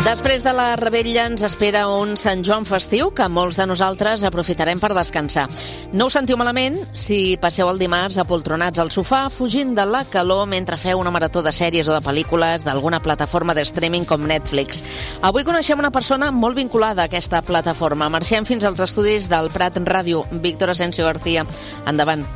Després de la revetlla ens espera un Sant Joan festiu que molts de nosaltres aprofitarem per descansar. No us sentiu malament si passeu el dimarts apoltronats al sofà fugint de la calor mentre feu una marató de sèries o de pel·lícules d'alguna plataforma de streaming com Netflix. Avui coneixem una persona molt vinculada a aquesta plataforma. Marxem fins als estudis del Prat Ràdio. Víctor Asensio García, endavant.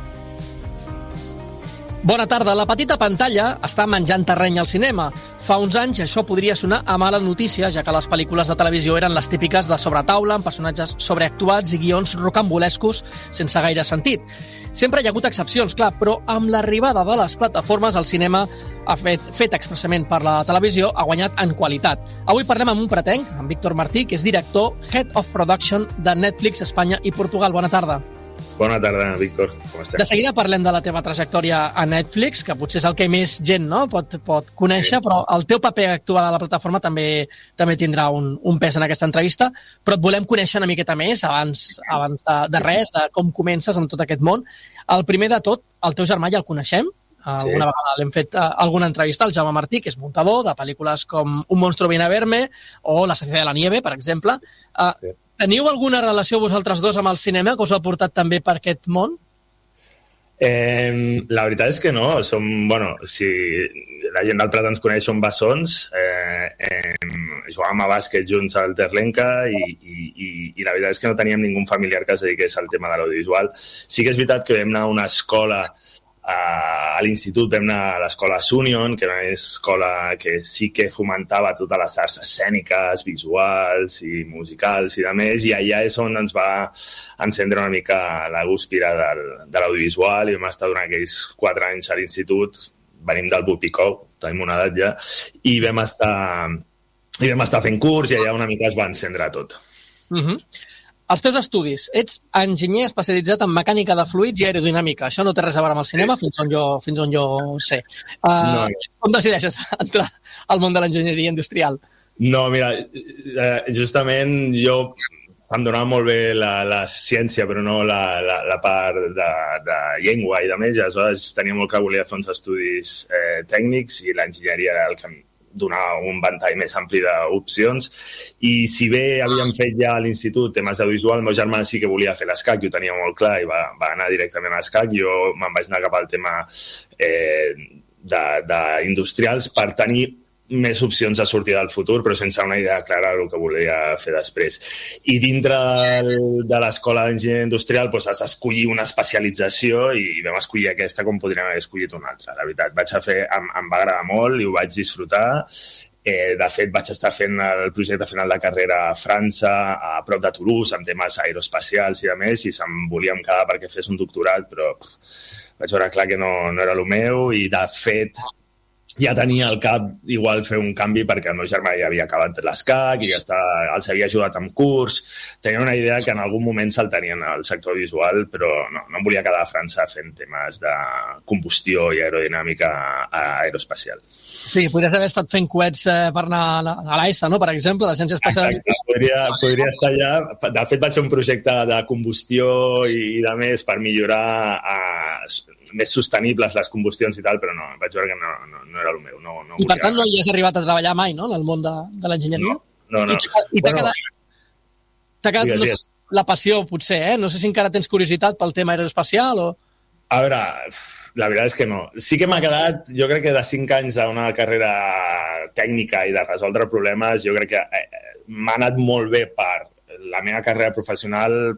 Bona tarda. La petita pantalla està menjant terreny al cinema. Fa uns anys això podria sonar a mala notícia, ja que les pel·lícules de televisió eren les típiques de sobretaula, amb personatges sobreactuats i guions rocambolescos sense gaire sentit. Sempre hi ha hagut excepcions, clar, però amb l'arribada de les plataformes el cinema fet expressament per la televisió ha guanyat en qualitat. Avui parlem amb un pretenc, amb Víctor Martí, que és director, Head of Production de Netflix Espanya i Portugal. Bona tarda. Bona tarda, Víctor. Com estem? De seguida parlem de la teva trajectòria a Netflix, que potser és el que més gent pot conèixer, però el teu paper actual a la plataforma també tindrà un pes en aquesta entrevista, però et volem conèixer una miqueta més abans de res, de com comences amb tot aquest món. El primer de tot, el teu germà ja el coneixem, alguna vegada l'hem fet alguna entrevista, el Jaume Martí, que és muntador de pel·lícules com Un monstruo viene a verme o La sociedad de la nieve, per exemple. Teniu alguna relació vosaltres dos amb el cinema que us ha portat també per aquest món? La veritat és que no. Si la gent del Prat ens coneix, som bessons. Jugàvem a bàsquet junts al Terlenca i la veritat és que no teníem ningú familiar que es dediqués al tema de l'audiovisual. Sí que és veritat que vam anar a una escola a l'institut, vam anar a l'escola Sunion, que era una escola que sí que fomentava totes les arts escèniques, visuals i musicals i de més, i allà és on ens va encendre una mica la gúspira de l'audiovisual i vam estar durant aquells 4 anys a l'institut, venim del Bupicó, tenim una edat ja, i vam estar fent curs i allà una mica es va encendre tot. Els teus estudis. Ets enginyer especialitzat en mecànica de fluids i aerodinàmica. Això no té res a veure amb el cinema, fins on jo sé. Com decideixes entrar al món de l'enginyeria industrial? No, mira, justament jo em donava molt bé la ciència, però no la part de llengua i de més. Aleshores tenia molt clar que volia fer uns estudis tècnics i l'enginyeria era el que donar un ventall més ampli d'opcions, i si bé havíem fet ja a l'institut temes d'audiovisual, el meu germà sí que volia fer l'ESCAC, jo ho tenia molt clar i va anar directament a l'ESCAC. Jo me'n vaig anar cap al tema d'industrials per tenir més opcions de sortir del futur, però sense una idea clara del que volia fer després. I dintre de l'escola d'enginyeria industrial has d'escollir una especialització i vam escollir aquesta com podríem haver escollit una altra. La veritat, em va agradar molt i ho vaig disfrutar. De fet, vaig estar fent el projecte final de carrera a França, a prop de Toulouse, amb temes aeroespacials i de més, i se'm volíem quedar perquè fes un doctorat, però vaig veure clar que no era el meu, i de fet ja tenia al cap igual fer un canvi perquè el meu germà ja havia acabat l'ESCAC i els havia ajudat amb curs. Tenia una idea que en algun moment se'l tenien al sector visual, però no em volia quedar a França fent temes de combustió i aerodinàmica aeroespacial. Sí, podries haver estat fent coets per anar a l'ESA, no?, per exemple, a l'Agència Espacial. Exacte, podria estar allà. De fet, vaig fer un projecte de combustió i de més per millorar més sostenibles les combustions i tal, però no, vaig veure que no era el meu. I per tant no hi has arribat a treballar mai, no?, en el món de l'enginyeria? No. I t'ha quedat la passió, potser, No sé si encara tens curiositat pel tema aeroespacial o... A veure, la veritat és que no. Sí que m'ha quedat, jo crec que de 5 anys d'una carrera tècnica i de resoldre problemes, jo crec que m'ha anat molt bé per la meva carrera professional,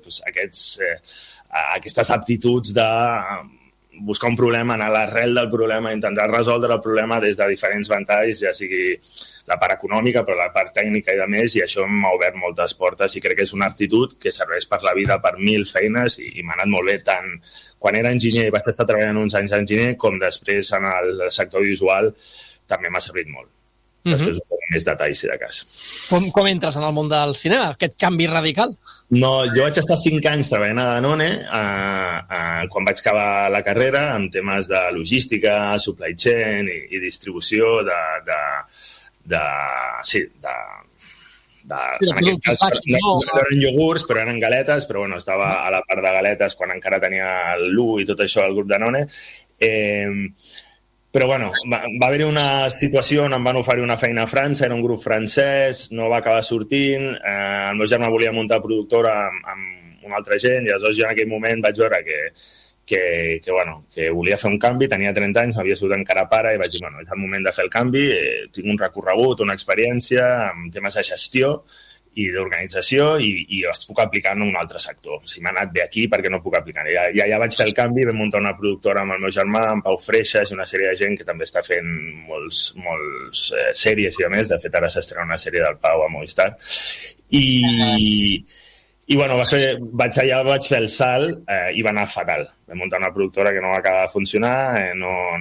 aquestes aptituds de buscar un problema, anar a l'arrel del problema, intentar resoldre el problema des de diferents ventalls, ja sigui la part econòmica, però la part tècnica i de més, i això m'ha obert moltes portes i crec que és una actitud que serveix per la vida, per 1000 feines, i m'ha anat molt bé tant quan era enginyer i vaig estar treballant uns anys d'enginyer, com després en el sector visual també m'ha servit molt. Després us faré més detalls, si de cas. Com entres en el món del cinema, aquest canvi radical? No, jo vaig estar 5 anys treballant a Danone quan vaig acabar la carrera amb temes de logística, supply chain i distribució en aquest cas no eren iogurts, però eren galetes, però bueno, estava a la part de galetes quan encara tenia el Lu i tot això al grup Danone. Però, bueno, va haver-hi una situació on em van oferir una feina a França, era un grup francès, no va acabar sortint, el meu germà volia muntar productora amb una altra gent, i aleshores jo en aquell moment vaig veure que volia fer un canvi, tenia 30 anys, m'havia sigut encara pare, i vaig dir, bueno, és el moment de fer el canvi, tinc un recorregut, una experiència amb temes de gestió i d'organització i es puc aplicar en un altre sector. Si m'ha anat bé aquí, per què no puc aplicar? Ja vaig fer el canvi, vam muntar una productora amb el meu germà, amb Pau Freixas i una sèrie de gent que també està fent molts sèries i a més. De fet, ara s'estrena una sèrie del Pau a Movistar. I bueno, vaig fer el salt i va anar fatal. Vam muntar una productora que no va acabar de funcionar,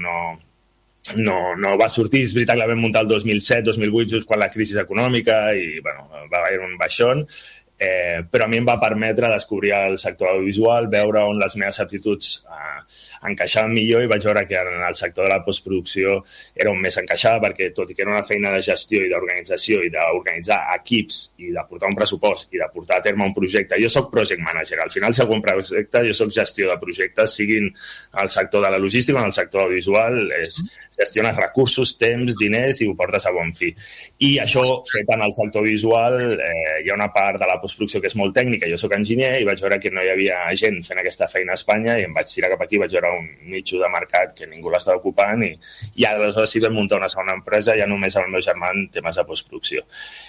no va sortir. És veritat que la vam muntar el 2007-2008, just quan la crisi econòmica, i bueno, va haver un baixón, però a mi em va permetre descobrir el sector audiovisual, veure on les meves aptituds encaixaven millor, i vaig veure que en el sector de la postproducció era on més encaixava, perquè tot i que era una feina de gestió i d'organització i d'organitzar equips i de portar un pressupost i de portar a terme un projecte, jo soc project manager, al final si algun projecte jo soc gestió de projectes, siguin al sector de la logística o en el sector audiovisual, gestiones recursos, temps, diners i ho portes a bon fi. I això, fet en el sector visual, hi ha una part de la postproducció que és molt tècnica, jo soc enginyer i vaig veure que no hi havia gent fent aquesta feina a Espanya i em vaig tirar cap aquí, vaig veure un nicho de mercat que ningú l'estava ocupant i aleshores sí vam muntar una segona empresa ja només amb el meu germà en temes de postproducció.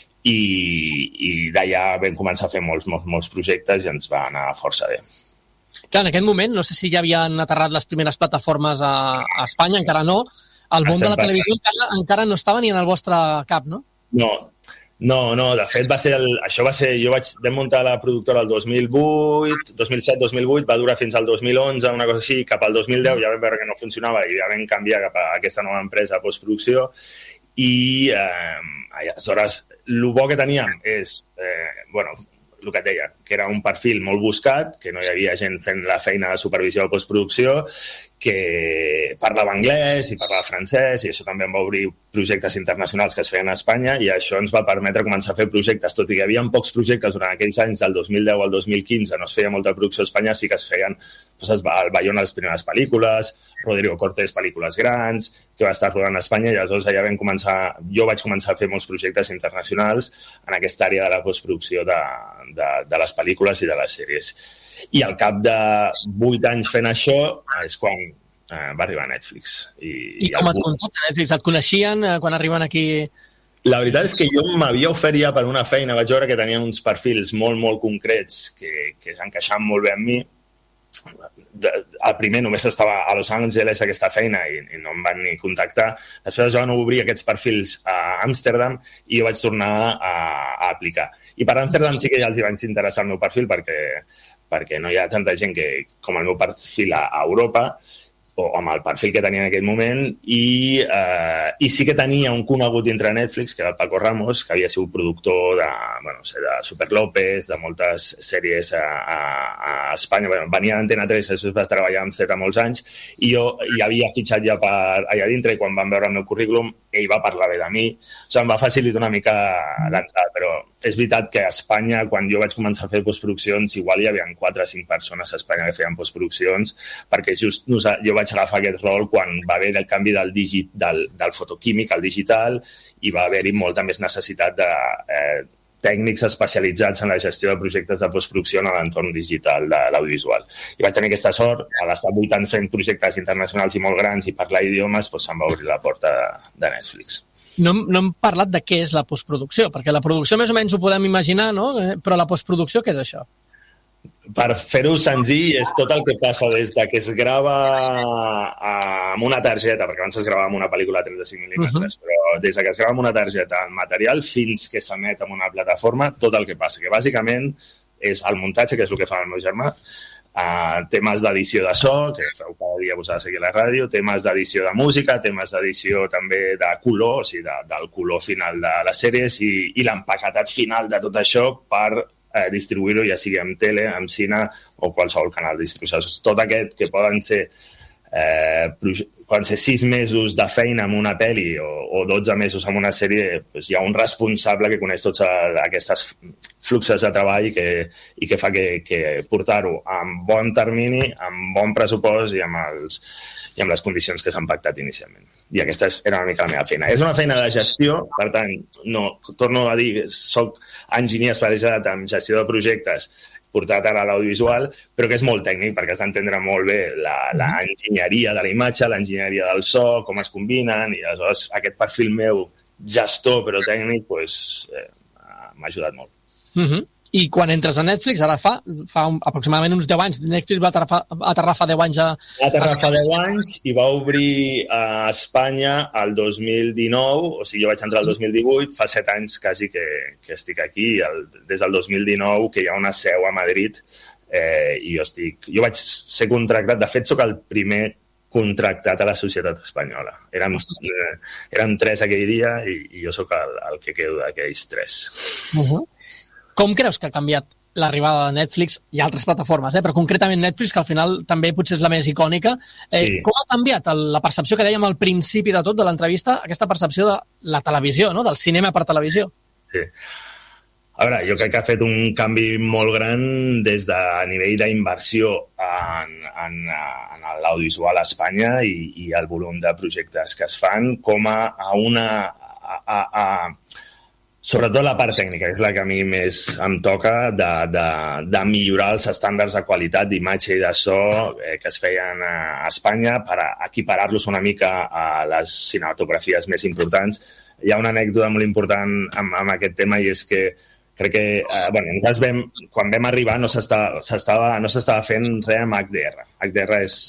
I d'allà vam començar a fer molts projectes i ens va anar força bé. Clar, en aquest moment, no sé si ja havien aterrat les primeres plataformes a Espanya, encara no. El món de la televisió encara no estava ni en el vostre cap, no? No, de fet vam muntar la productora el 2007-2008, va durar fins al 2011, una cosa així, cap al 2010 ja vam veure que no funcionava i ja vam canviar cap a aquesta nova empresa de postproducció i aleshores el bo que teníem és, el que et deia, que era un perfil molt buscat, que no hi havia gent fent la feina de supervisió de postproducció, que parlava anglès i parlava francès, i això també em va obrir projectes internacionals que es feien a Espanya, i això ens va permetre començar a fer projectes, tot i que hi havia pocs projectes durant aquells anys, del 2010 al 2015, no es feia molta producció a Espanya, sí que es feien al Bayona les primeres pel·lícules, Rodrigo Cortés pel·lícules grans, que va estar rodant a Espanya, i aleshores allà jo vaig començar a fer molts projectes internacionals en aquesta àrea de la postproducció de les pel·lícules i de les sèries. I al cap de 8 anys fent això és quan va arribar Netflix. I com et contacten Netflix? Et coneixien quan arriben aquí? La veritat és que jo m'havia ofert ja per una feina, vaig veure que tenien uns perfils molt concrets que encaixaven molt bé amb mi. El primer només estava a Los Angeles aquesta feina i no em van ni contactar. Després es van obrir aquests perfils a Amsterdam i jo vaig tornar a aplicar. I per Amsterdam sí que ja els hi vaig interessar el meu perfil perquè no hi ha tanta gent com el meu perfil a Europa o amb el perfil que tenia en aquell moment i sí que tenia un conegut dintre Netflix, que era el Paco Ramos, que havia sigut productor de Super López, de moltes sèries a Espanya. Venia d'Antena 3, després va treballar amb Z molts anys i jo hi havia fitxat ja per allà dintre i quan van veure el meu currículum ell va parlar bé de mi. O sigui, em va facilitar una mica l'entrada, però és veritat que a Espanya, quan jo vaig començar a fer postproduccions, igual hi havia 4 o 5 persones a Espanya que feien postproduccions, perquè just jo vaig agafar aquest rol quan va haver el canvi del fotoquímic al digital i va haver-hi molta més necessitat de tècnics especialitzats en la gestió de projectes de postproducció en l'entorn digital de l'audiovisual. I vaig tenir aquesta sort, a l'estar 8 anys fent projectes internacionals i molt grans i parlar idiomes, se'm va obrir la porta de Netflix. No hem parlat de què és la postproducció, perquè la producció més o menys ho podem imaginar, no? Però la postproducció, què és això? Per fer-ho senzill, és tot el que passa des de que es grava amb una targeta, perquè abans es gravava amb una pel·lícula de 35 mil·límetres, però des de que es grava amb una targeta el material fins que s'emet en una plataforma, tot el que passa, que bàsicament és el muntatge, que és el que fa el meu germà, temes d'edició de so, que feu cada dia vos ha de seguir a la ràdio, temes d'edició de música, temes d'edició també de color, o sigui, del color final de les sèries i l'empaquetat final de tot això per distribuir-ho, ja sigui en tele, en cine o qualsevol canal de distribució. Tot aquest que poden ser poden ser 6 mesos de feina amb una pel·li o 12 mesos amb una sèrie, doncs hi ha un responsable que coneix tots aquests fluxes de treball i que fa que portar-ho amb bon termini, amb bon pressupost i amb les condicions que s'han pactat inicialment. I aquesta era una mica la meva feina. És una feina de gestió, per tant, no, torno a dir, soc enginyer especialitzat en gestió de projectes, portat ara a l'audiovisual, però que és molt tècnic perquè has d'entendre molt bé l'enginyeria de la imatge, l'enginyeria del so, com es combinen, i aleshores aquest perfil meu, gestor però tècnic, m'ha ajudat molt. I quan entres a Netflix, ara fa aproximadament uns 10 anys, Netflix va aterrar fa 10 anys Va aterrar fa 10 anys i va obrir a Espanya el 2019, o sigui, jo vaig entrar el 2018, fa 7 anys quasi que estic aquí, des del 2019, que hi ha una seu a Madrid, i jo vaig ser contractat, de fet, sóc el primer contractat a la societat espanyola. Érem 3 aquell dia i jo sóc el que quedo d'aquells 3. Com creus que ha canviat l'arribada de Netflix i altres plataformes, però concretament Netflix, que al final també potser és la més icònica? Sí. Com ha canviat la percepció que dèiem al principi de tot de l'entrevista, aquesta percepció de la televisió, no? Del cinema per televisió? Sí. A veure, jo crec que ha fet un canvi molt gran des de nivell d'inversió en l'audiovisual a Espanya i el volum de projectes que es fan, com sobretot la part tècnica, que és la que a mi més em toca, de millorar els estàndards de qualitat d'imatge i de so que es feien a Espanya per equiparar-los una mica a les cinematografies més importants. Hi ha una anècdota molt important amb aquest tema i és que crec que quan vam arribar no s'estava fent res amb HDR. HDR és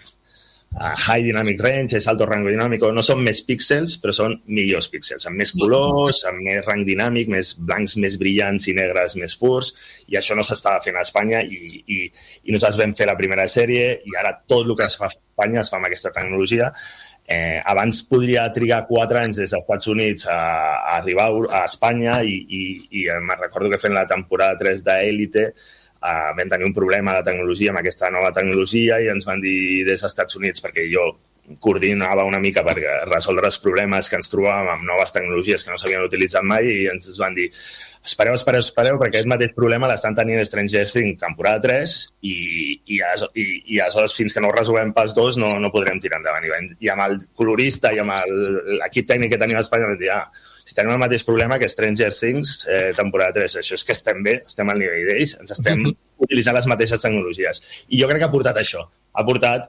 High Dynamic Range, és alto rango dinàmico, no són més píxels, però són millors píxels, amb més colors, amb més rang dinàmic, més blancs més brillants i negres més purs, i això no s'estava fent a Espanya i nosaltres vam fer la primera sèrie i ara tot el que es fa a Espanya es fa amb aquesta tecnologia. Abans podria trigar 4 anys des dels Estats Units a arribar a Espanya i me'n recordo que fent la temporada 3 d'Élite vam tenir un problema de tecnologia amb aquesta nova tecnologia i ens van dir des dels Estats Units, perquè jo coordinava una mica per resoldre els problemes que ens trobàvem amb noves tecnologies que no s'havien utilitzat mai, i ens van dir espereu, perquè aquest mateix problema l'estan tenint Stranger Things temporada 3 i aleshores fins que no ho resolem pas 2 no podrem tirar endavant. I amb el colorista i amb l'equip tècnic que tenim a Espanya vam dir, si tenim el mateix problema que Stranger Things temporada 3, això és que estem bé, estem al nivell d'ells, ens estem utilitzant les mateixes tecnologies. I jo crec que ha portat això, ha portat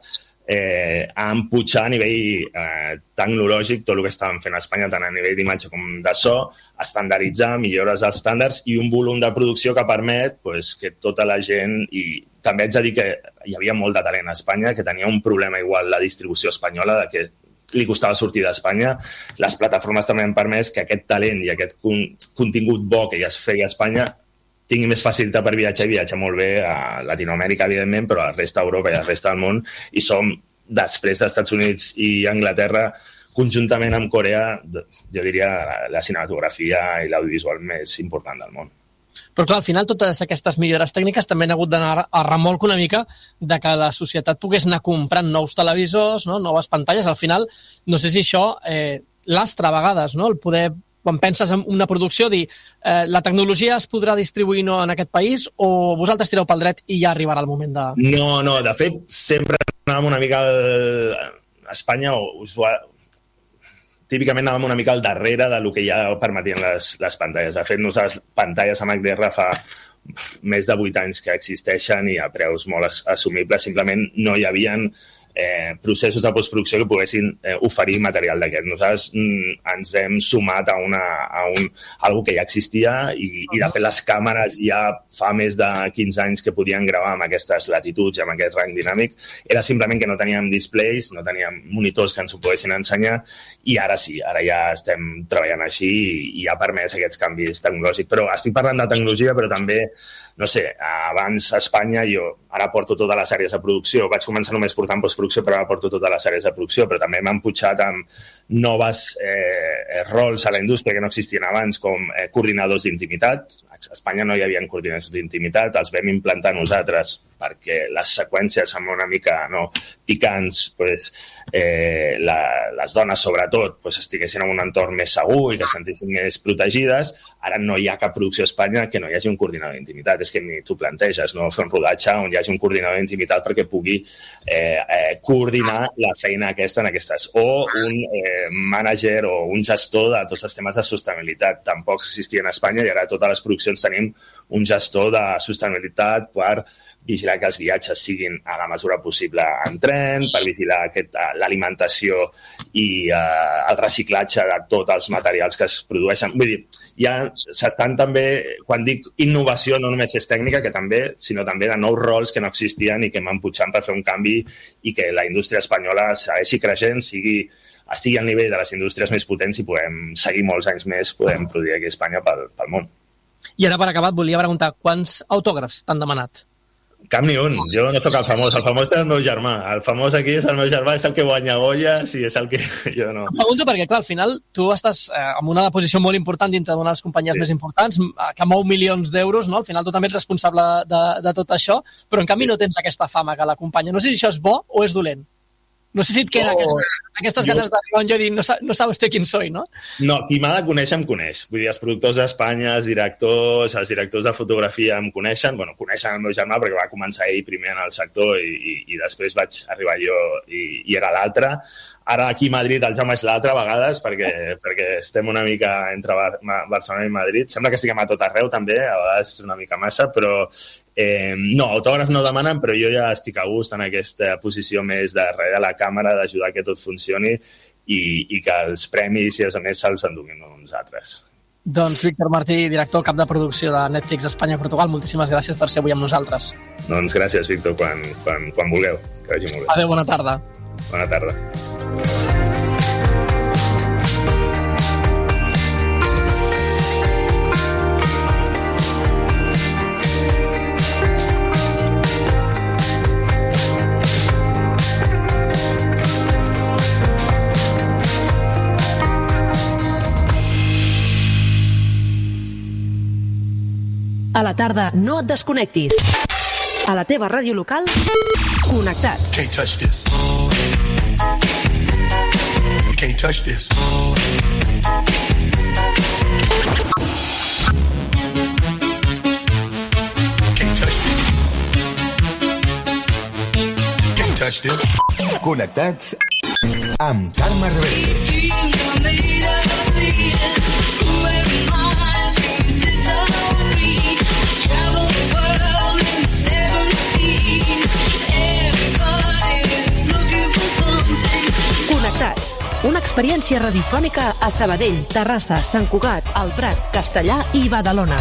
a empujar a nivell tecnològic tot el que estàvem fent a Espanya, tant a nivell d'imatge com de so, estandarditzar, millores dels estàndards i un volum de producció que permet que tota la gent, i també haig de dir que hi havia molt de talent a Espanya, que tenia un problema igual la distribució espanyola, de que li costava sortir d'Espanya. Les plataformes també han permès que aquest talent i aquest contingut bo que ja es feia a Espanya tingui més facilitat per viatjar, i viatjar molt bé a Latinoamèrica, evidentment, però a la resta d'Europa i a la resta del món, i som, després dels Estats Units i Anglaterra, conjuntament amb Corea, jo diria la cinematografia i l'audiovisual més important del món. Però clar, al final totes aquestes millores tècniques també han hagut d'anar a remolc una mica de que la societat pogués anar comprant nous televisors, no? Noves pantalles. Al final, no sé si això lastra a vegades, no? El poder, quan penses en una producció, dir la tecnologia es podrà distribuir en aquest país o vosaltres tireu pel dret i ja arribarà el moment de... No, de fet, sempre anàvem una mica a Espanya, típicament anàvem una mica al darrere del que ja permetien les pantalles. De fet, nosaltres pantalles amb HDR fa més de 8 anys que existeixen i a preus molt assumibles. Simplement no hi havien processos de postproducció que poguessin oferir material d'aquest. Nosaltres ens hem sumat a algo que ja existia i de fet les càmeres ja fa més de 15 anys que podien gravar amb aquestes latituds i amb aquest rang dinàmic. Era simplement que no teníem displays, no teníem monitors que ens ho poguessin ensenyar, i ara sí, ara ja estem treballant així i ha permès aquests canvis tecnològics. Però estic parlant de tecnologia, però també no sé, abans a Espanya jo ara porto totes les àrees de producció, vaig començar només portant postproducció, però ara porto totes les àrees de producció, però també m'han pujat amb noves rols a la indústria que no existien abans, com coordinadors d'intimitat. A Espanya no hi havia coordinadors d'intimitat, els vam implantar nosaltres perquè les seqüències amb una mica picants, les dones sobretot estiguessin en un entorn més segur i que sentissin més protegides. Ara no hi ha cap producció a Espanya que no hi hagi un coordinador d'intimitat. És que ni t'ho planteges, fer un rodatge on hi hagi un coordinador d'intimitat perquè pugui coordinar la feina aquesta en aquestes. O un mànager o un gestor de tots els temes de sostenibilitat. Tampoc existia a Espanya i ara a totes les produccions tenim un gestor de sostenibilitat per vigilar que els viatges siguin a la mesura possible en tren, per vigilar l'alimentació i el reciclatge de tots els materials que es produeixen. Vull dir, ja s'estan també, quan dic innovació no només és tècnica, que també, sinó també de nous rols que no existien i que van pujant per fer un canvi i que la indústria espanyola segueixi creixent, estigui al nivell de les indústries més potents i podem seguir molts anys més, podem produir aquí a Espanya pel món. I ara, per acabat, volia preguntar, quants autògrafs t'han demanat? Cap ni un. Jo no soc el famós és el meu germà. El famós aquí és el meu germà, és el que guanya Goyes i és el que jo no... Em pregunto perquè, clar, al final tu estàs en una posició molt important dintre d'una de les companyies més importants, que mou milions d'euros, no? Al final tu també ets responsable de tot això, però en canvi no tens aquesta fama que l'acompanya. No sé si això és bo o és dolent. No sé si et queda aquestes ganes d'arribar on jo dic, no sabe usted quién soy, no? No, qui m'ha de conèixer em coneix. Vull dir, els productors d'Espanya, els directors de fotografia em coneixen. Bueno, coneixen el meu germà perquè va començar ell primer en el sector i després vaig arribar jo i era l'altre. Ara aquí a Madrid el Jaume és l'altre a vegades perquè estem una mica entre Barcelona i Madrid. Sembla que estiguem a tot arreu també, a vegades és una mica massa, però no, autògrafs no demanen, però jo ja estic a gust en aquesta posició més de darrere de la càmera, d'ajudar que tot funcioni i que els premis i a més se'ls enduguin uns altres. Doncs Víctor Martí, director cap de producció de Netflix Espanya i Portugal, moltíssimes gràcies per ser avui amb nosaltres. Doncs gràcies, Víctor, quan vulgueu. Que vagi molt bé. Adéu, bona tarda. Bona tarda. A la tarda, no et desconnectis. A la teva ràdio local, connectats. Can't touch this. You can't touch this. Can't touch this. Can't touch this. Connectats amb Carme Rebell. Connectats, una experiència radiofònica a Sabadell, Terrassa, Sant Cugat, El Prat, Castellar i Badalona.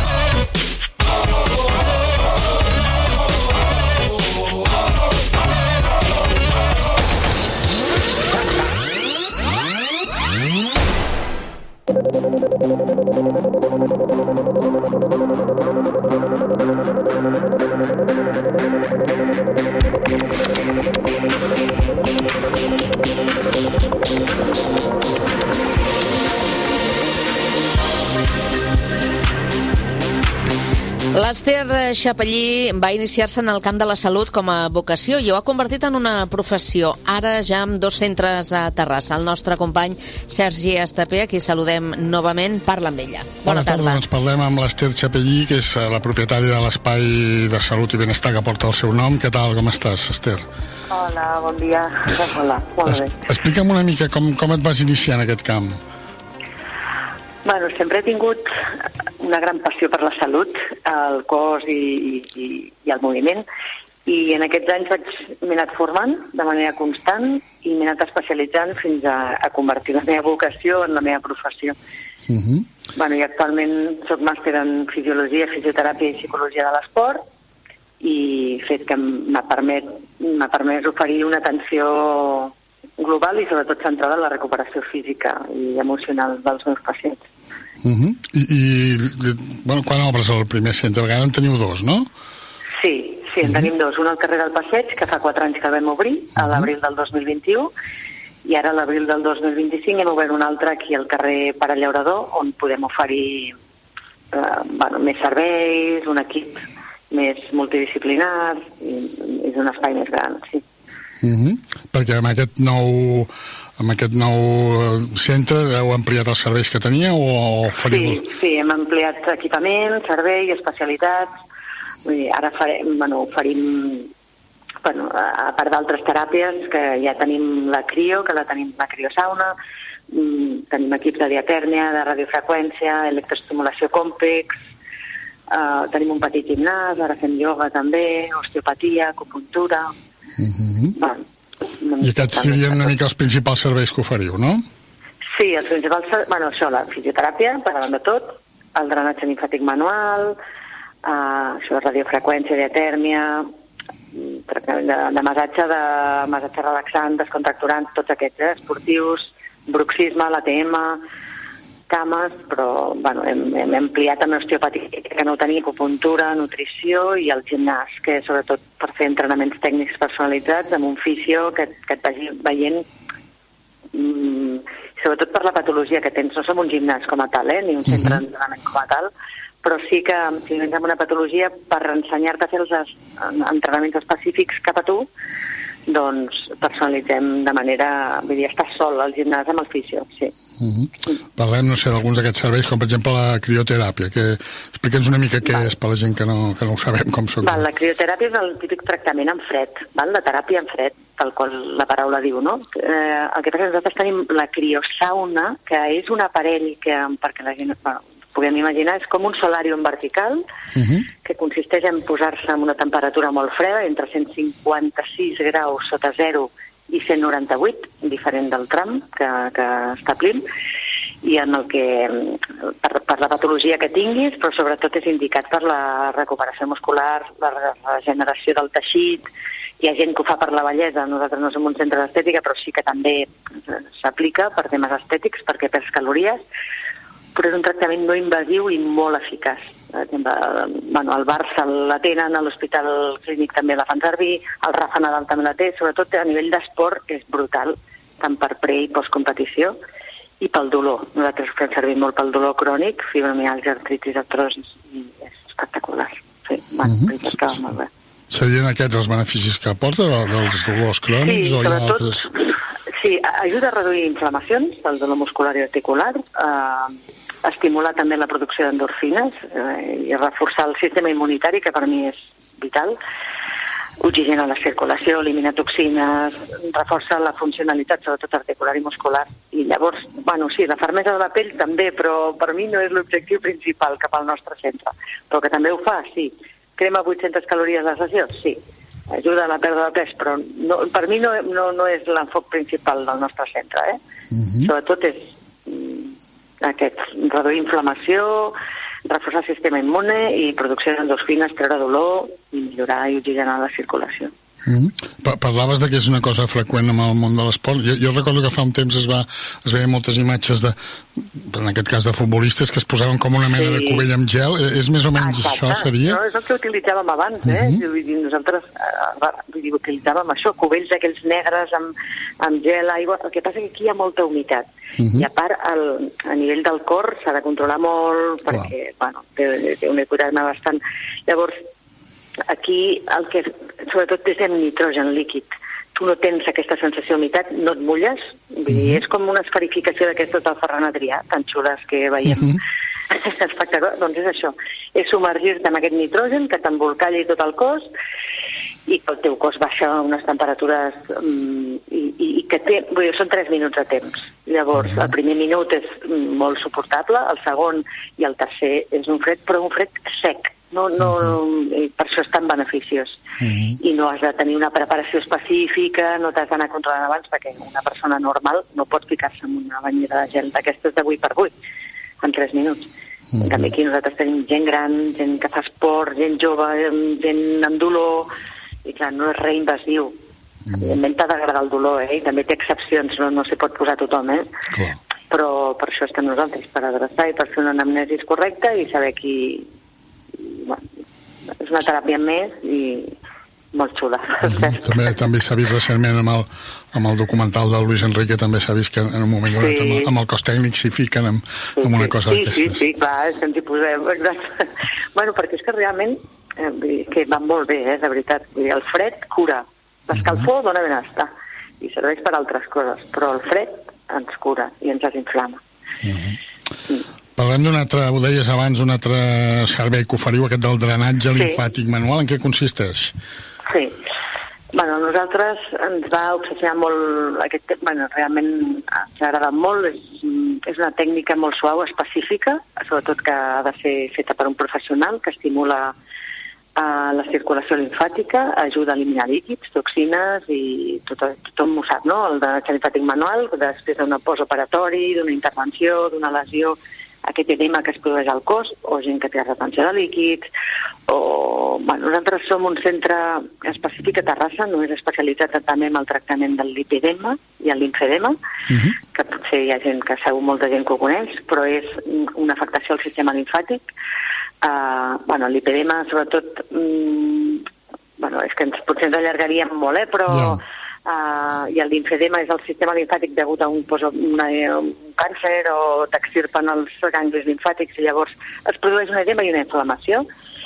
L'Ester Chapellí va iniciar-se en el camp de la salut com a vocació i ho ha convertit en una professió, ara ja amb 2 centres a Terrassa. El nostre company Sergi Estapé, a qui saludem novament, parla amb ella. Bona tarda. Doncs parlem amb l'Ester Chapellí, que és la propietària de l'Espai de Salut i Benestar que porta el seu nom. Què tal, com estàs, Ester? Hola, bon dia. Hola, molt bé. Explica'm una mica com et vas iniciar en aquest camp. Bueno, sempre he tingut una gran passió per la salut, el cos i el moviment, i en aquests anys m'he anat formant de manera constant i m'he anat especialitzant fins a convertir la meva vocació en la meva professió. Bueno, i actualment soc màster en fisiologia, fisioteràpia i psicologia de l'esport, i fet que m'ha permès oferir una atenció global i sobretot centrada en la recuperació física i emocional dels meus pacients. Bueno, quan obres el primer centre? Perquè ara en teniu 2, no? Sí, en tenim 2. Un al carrer del Passeig, que fa 4 anys que el vam obrir, a l'abril del 2021, i ara a l'abril del 2025 hem obert un altre aquí al carrer Pare Llaurador, on podem oferir més serveis, un equip més multidisciplinar, i és un espai més gran, sí. Perquè amb aquest nou centre heu ampliat els serveis que teníeu o oferiu? Sí, hem ampliat equipament, servei, especialitats. Vull dir, ara oferim, a part d'altres teràpies, que ja tenim la crio, que la tenim la criosauna, tenim equips de diatèrmia, de radiofreqüència, electroestimulació còmpex, tenim un petit gimnàs, ara fem ioga també, osteopatia, acupuntura... I aquests serien una mica els principals serveis que oferiu, no? Sí, els principals... això, la fisioteràpia, parlant de tot, el drenatge limfàtic manual, això, radiofreqüència, diatèrmia, de massatge relaxant, descontracturant, tots aquests, esportius, bruxisme, l'ATM, cames, però hem ampliat amb l'osteopatia, que no tenia, acupuntura, nutrició i el gimnàs, que sobretot per fer entrenaments tècnics personalitzats amb un fisio que et vagi veient, sobretot per la patologia que tens. No som un gimnàs com a tal, ni un centre d'entrenament com a tal, però sí que si vens amb una patologia, per ensenyar-te a fer els entrenaments específics cap a tu, doncs personalitzem de manera... Vull dir, estàs sol al gimnàs amb el fisio, sí. Parlem, no sé, d'alguns d'aquests serveis, com per exemple la crioteràpia, que explica'ns una mica què és per la gent que no ho sabem com soc. La crioteràpia és el típic tractament en fred, la teràpia en fred, tal qual la paraula diu, no? El que passa és que nosaltres tenim la criosauna, que és un aparell que, perquè la gent puguem imaginar, és com un solàrium vertical, que consisteix en posar-se en una temperatura molt freda, entre 156 graus sota zero i 198, diferent del tram que establim, i en el que, per la patologia que tinguis, però sobretot és indicat per la recuperació muscular, la regeneració del teixit. Hi ha gent que ho fa per la bellesa, nosaltres no som un centre d'estètica, però sí que també s'aplica per temes estètics, perquè perds calories, però és un tractament no invasiu i molt eficaç. Per exemple, el Barça la tenen, a l'Hospital Clínic també la fan servir, el Rafa Nadal també la té, sobretot a nivell d'esport és brutal, tant per pre- i postcompetició, i pel dolor. Nosaltres fem servir molt pel dolor crònic, fibromialgia, artritis, artrosis, i és espectacular. Sí, està molt bé. Serien aquests els beneficis que aporta dels dolors crònics o hi ha altres? Sí, ajuda a reduir inflamacions del dolor muscular i articular, estimular també la producció d'endorfines i reforçar el sistema immunitari, que per mi és vital, oxigena la circulació, elimina toxines, reforça la funcionalitat, sobretot articular i muscular. I llavors, sí, la fermesa de la pell també, però per mi no és l'objectiu principal cap al nostre centre. Però que també ho fa, sí. Crema 800 calories a la sessió? Sí. Ajuda a la pèrdua de pes, però per mi no és l'enfoc principal del nostre centre. Sobretot és aquest, reduir inflamació, reforçar el sistema immune i producció d'endorfines, treure dolor i millorar i oxigenar la circulació. Parlaves de que és una cosa freqüent amb el món de l'esport. Jo recordo que fa un temps es veien moltes imatges en aquest cas de futbolistes que es posaven com una mena de cubell amb gel. És més o menys això, seria? No, és el que utilitzàvem abans, nosaltres utilitzàvem això, cubells d'aquells negres amb gel, aigua. El que passa és que aquí hi ha molta humitat. I a part, a nivell del cor s'ha de controlar molt perquè, té un equilibri bastant. Llavors, aquí el que sobretot és amb nitrogen líquid. Tu no tens aquesta sensació d'humitat, no et mulles, és com una esferificació d'aquestes del Ferran Adrià, tan xules que veiem. Espectacular, doncs és això, és submergir-te en aquest nitrogen que t'embolcalli tot el cos i que el teu cos baixa a unes temperatures i que són 3 minuts de temps. Llavors, el primer minut és molt suportable, el segon i el tercer és un fred, però un fred sec. Per això és tan beneficiós. I no has de tenir una preparació específica, no t'has d'anar controlant abans, perquè una persona normal no pot ficar-se en una banyera de gel d'aquestes de 8x8 en 3 minuts. També aquí nosaltres tenim gent gran, gent que fa esport, gent jove, gent amb dolor, i clar, no és reinvasiu. Evidentment t'ha d'agradar el dolor, i també té excepcions, no s'hi pot posar tothom, però per això estem nosaltres, per adreçar i per fer una anamnesis correcta i saber qui... és una teràpia més i molt xula. També s'ha vist recentment amb el documental del Luis Enrique, també s'ha vist que en un moment donat amb el cos tècnic s'hi fiquen amb una cosa d'aquestes. Sí, clar, és que ens hi posem, exacte. Perquè és que realment que van molt bé, de veritat. El fred cura, l'escalfor dona benestar i serveix per altres coses, però el fred ens cura i ens desinflama. Parlem d'un altre, ho deies abans, un altre servei que oferiu, aquest del drenatge limfàtic manual. En què consisteix? Sí. Bueno, a nosaltres ens va obsessionar molt aquest tema, realment ens ha agradat molt, és una tècnica molt suau, específica, sobretot que ha de ser feta per un professional, que estimula la circulació limfàtica, ajuda a eliminar líquids, toxines i tothom ho sap, no? El drenatge limfàtic manual, després d'un postoperatori, d'una intervenció, d'una lesió, aquest edema que es produeix al cos, o gent que té retenció de líquids, o... Bueno, nosaltres som un centre específic a Terrassa, només especialitzat també en el tractament del lipedema i el limfedema, que potser hi ha gent que segur molta gent que ho coneix, però és una afectació al sistema limfàtic. El lipedema, sobretot, és que potser ens allargaríem molt, però... i el limfedema és el sistema limfàtic degut a un càncer o t'extirpen els ganglis limfàtics i llavors es produeix un edema i una inflamació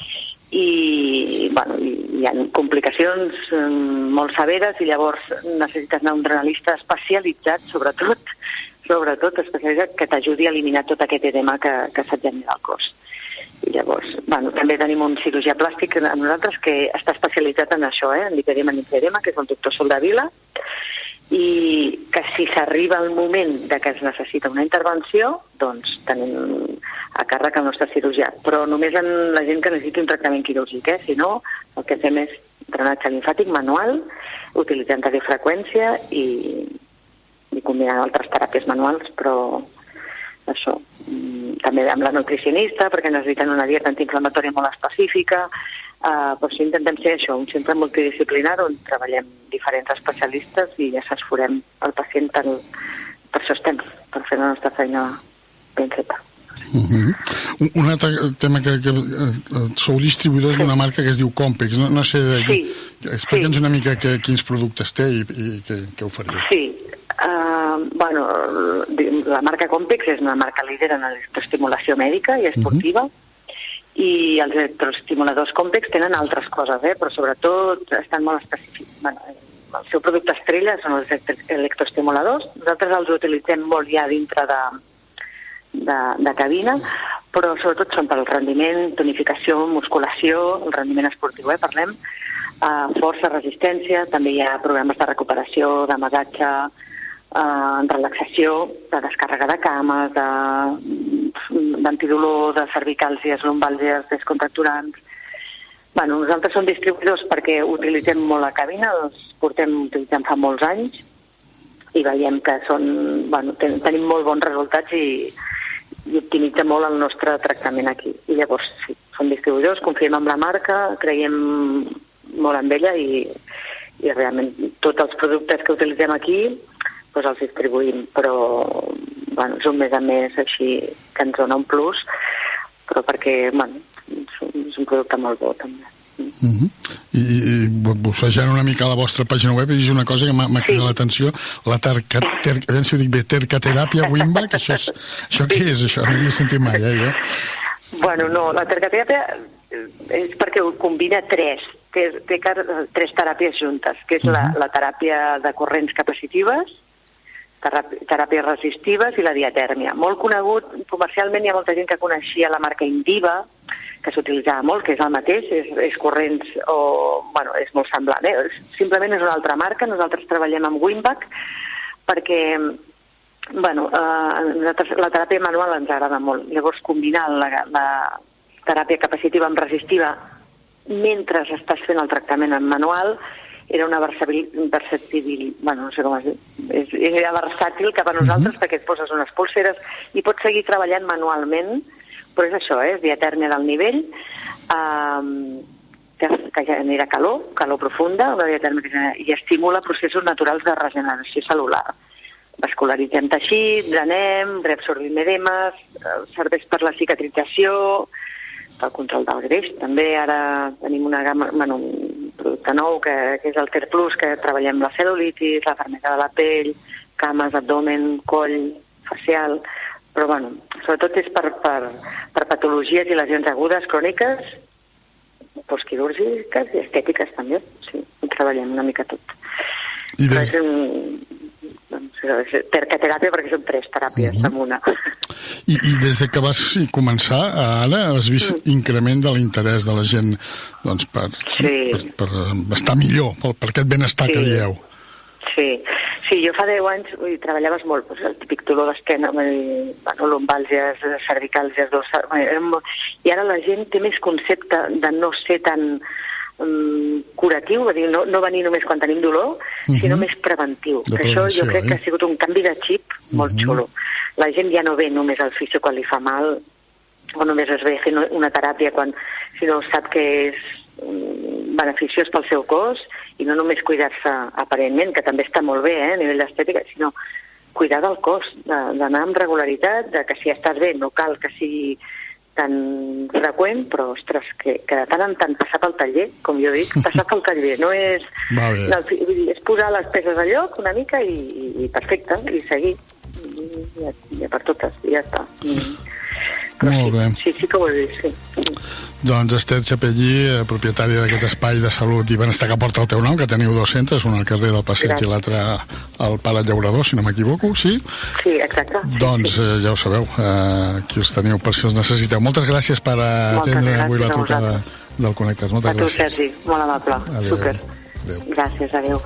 i hi ha complicacions molt severes i llavors necessites anar a un drenalista especialitzat, sobretot especialitzat, que t'ajudi a eliminar tot aquest edema que se't genera al cos. I llavors, també tenim un cirurgià plàstic amb nosaltres que està especialitzat en això, en lipedema i limfedema, que és el doctor Soldavila, i que si s'arriba el moment de que es necessita una intervenció, doncs tenim a càrrec el nostre cirurgià. Però només en la gent que necessiti un tractament quirúrgic, si no, el que fem és drenatge limfàtic manual, utilitzant radiofreqüència i combinant altres teràpies manuals, però això... també amb la nutricionista, perquè necessiten una dieta antiinflamatòria molt específica, però sí intentem ser això, un centre multidisciplinar on treballem diferents especialistes i ja s'esforem el pacient, per això estem, per fer la nostra feina ben feta. Un altre tema que sou distribuïdors d'una marca que es diu Compex, no sé, explica'ns una mica quins productes té i què oferiu. Sí, la marca Compex és una marca líder en l'electroestimulació mèdica i esportiva i els electroestimuladors Compex tenen altres coses, però sobretot estan molt específics. El seu producte estrella són els electroestimuladors. Nosaltres els utilitzem molt ja dintre de cabina, però sobretot són per al rendiment, tonificació, musculació, el rendiment esportiu, parlem, força, resistència, també hi ha programes de recuperació, de massatge, relaxació, de descàrrega de cames, d'antidolor, de cervicàlgies, lumbàlgies, descontracturants. Nosaltres som distribuïdors perquè utilitzem molt la cabina, els portem utilitzant fa molts anys i veiem que tenim molt bons resultats i optimitza molt el nostre tractament aquí. I llavors, sí, som distribuïdors, confiem en la marca, creiem molt en ella i realment tots els productes que utilitzem aquí els distribuïm, però és un mes a més així que ens dona un plus, però perquè és un producte molt bo també. I bussejant una mica a la vostra pàgina web he vist una cosa que m'ha cridat l'atenció, la tercateràpia Wimba, que això què és, això? No havia sentit mai, jo. No, la tercateràpia és perquè combina tres teràpies juntes, que és la teràpia de corrents capacitives, teràpies resistives i la diatèrmia. Molt conegut, comercialment hi ha molta gent que coneixia la marca Indiva, que s'utilitzava molt, que és el mateix, és corrents és molt semblant. Simplement és una altra marca, nosaltres treballem amb Wimback perquè la teràpia manual ens agrada molt. Llavors, combinar la teràpia capacitiva amb resistiva mentre estàs fent el tractament en manual era una versàtil, no sé com es diu, era versàtil cap a nosaltres perquè et poses unes polseres i pots seguir treballant manualment, però és això, és diatèrmia del nivell, que genera calor profunda, una diatèrmia i estimula processos naturals de regeneració cel·lular. Vascularitzem teixit, drenem, reabsorbim edemes, serveix per la cicatrització, pel control del greix. També ara tenim una gamma, un producte nou que és el Ter Plus, que treballem la cel·lulitis, la fermesa de la pell, cames, abdomen, coll, facial, però sobretot és per patologies i lesions agudes cròniques postquirúrgiques i estètiques també, sí, ho treballem una mica tot. I Però és terapia perquè són 3 teràpies en una. I des que vas començar, ara has vist increment de l'interès de la gent doncs, per estar millor, per aquest benestar que dieu. Sí, jo fa 10 anys treballaves molt, doncs, el típic dolor d'esquena, lumbàlgies, cervicàlgies, i ara la gent té més concepte de no ser tan curatiu, va dir, no venir només quan tenim dolor, sinó més preventiu. Això jo crec que ha sigut un canvi de xip molt xulo. La gent ja no ve només al fisio quan li fa mal, o només es ve fent una teràpia sinó sap que és beneficiós pel seu cos, i no només cuidar-se aparentment, que també està molt bé a nivell d'estètica, sinó cuidar del cos, d'anar amb regularitat, de que si estàs bé no cal que sigui tan freqüent, però, ostres, que de tant en tant passar pel taller, com jo dic, passar pel taller, no és... és posar les peces al lloc una mica i perfecte, i seguir, i per totes, i ja està. Molt bé. Sí que ho he vist, sí. Doncs Esther Chapellí, propietària d'aquest espai de salut i benestar que porta el teu nom, que teniu 2 centres, un al carrer del Passeig i l'altre al Palat Llaurador, si no m'equivoco, sí? Sí, exacte. Doncs ja ho sabeu, aquí us teniu per si us necessiteu. Moltes gràcies per atendre avui la trucada del Connectats. Moltes gràcies. A tu, Sergi, molt amable. Super. Gràcies, adéu.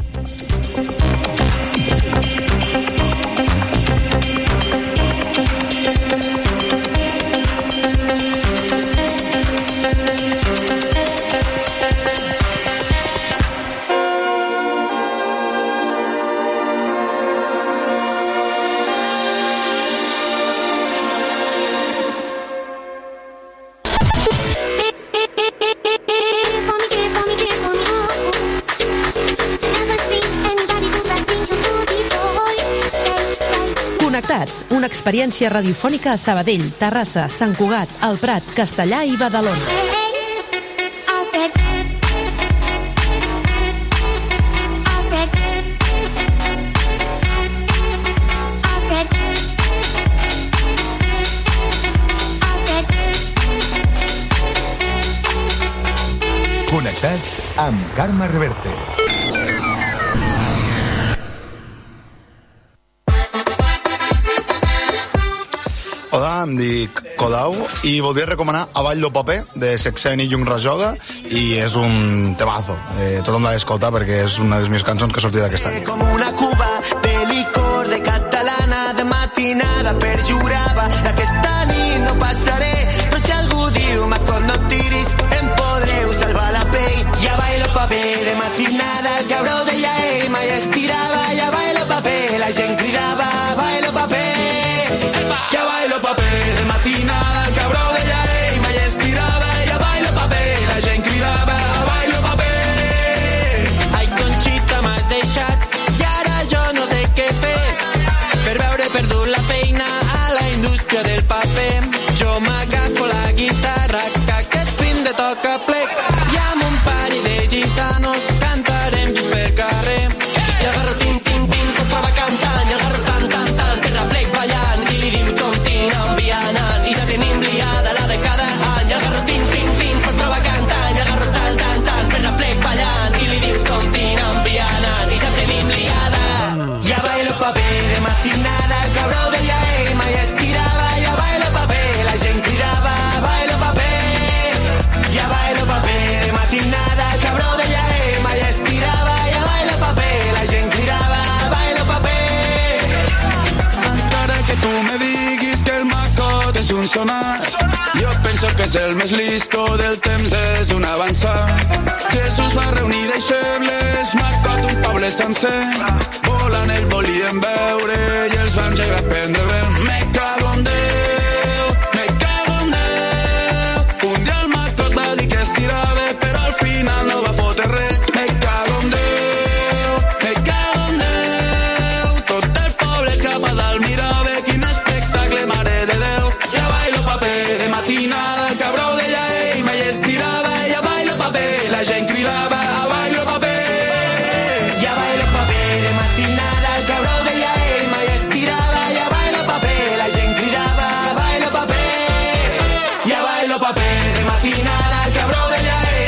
Una experiència radiofònica a Sabadell, Terrassa, Sant Cugat, El Prat, Castellà i Badalona. Connectats amb Carme Reverte. Hola, em dic Codau i voldria recomanar A Ball do Paper de Sexeni i Llum Rajoga i és un temazo. Tothom l'ha d'escoltar perquè és una de les meves cançons que ha sortit d'aquest any. Com una cuba de licor de catalana de matinada perjurava aquesta nit no passaré, però si algú diu Macon no tiris em podreu salvar la pell. Ja bailo paper de matinada, el cabró deia ell mai estirava. Ja bailo paper, la gent cridava bailo paper. Ja bailo paper de matinada, el cabró deia ell mai estirava. Ja bailo paper, la gent cridava bailo paper. Ai, Conxita, m'has deixat i ara jo no sé què fer per veure perdut la feina a la indústria del paper. Jo m'agafo la guitarra que aquest fin de toca plec i amb un pari de gitanos cantarem just pel carrer. I agarro tin, tin, tin, que estava cantant, i agarro tan, tan, tan, terra plec ballant, i li diu continua enviant, i ja tenim liada la de cada any. I agarro tin, tin, tin, que estava cantant, i agarro tan, tan, tan, terra plec ballant, i li diu continua enviant, i ja tenim liada. Ja bailo paper de matinada, el cabró deia ell mai estirava. Ja bailo paper, la gent cridava bailo paper. Ja bailo paper de matinada, el cabró deia ell mai estirava. Ja bailo paper, la gent cridava bailo paper. Encara que tu me diguis que el Macot és un sonat, jo penso que és el més listo del temps, és un avançat. Jesús va reunir deixebles, Macot un poble sencer, volant el volien veure i els van ja aprendre bé. Me cago en Déu, me cago en Déu. Un dia el Macot va dir que estirava, però al final no va fotre res. Me cago en Déu, me cago en Déu. Tot el poble cap a dalt mirava, quin espectacle, mare de Déu. Ja bailo paper de matinada, el cabró deia ell mai estirava. Ja bailo paper, la gent cridava bailo paper. Ja bailo paper de matinada, el cabró deia ell mai estirava. Ja bailo paper, la gent cridava bailo paper. Ja bailo paper de matinada, el cabró deia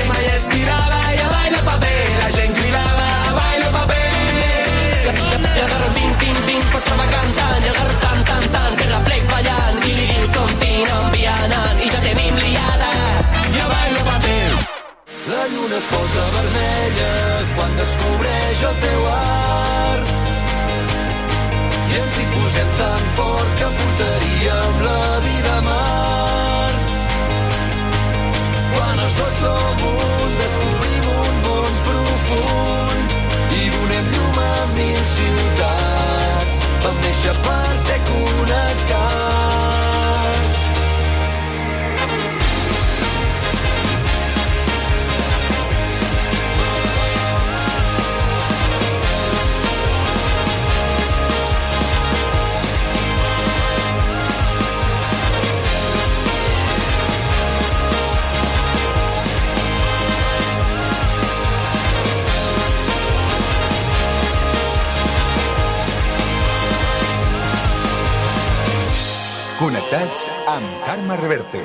Connectats amb Carme Reverte.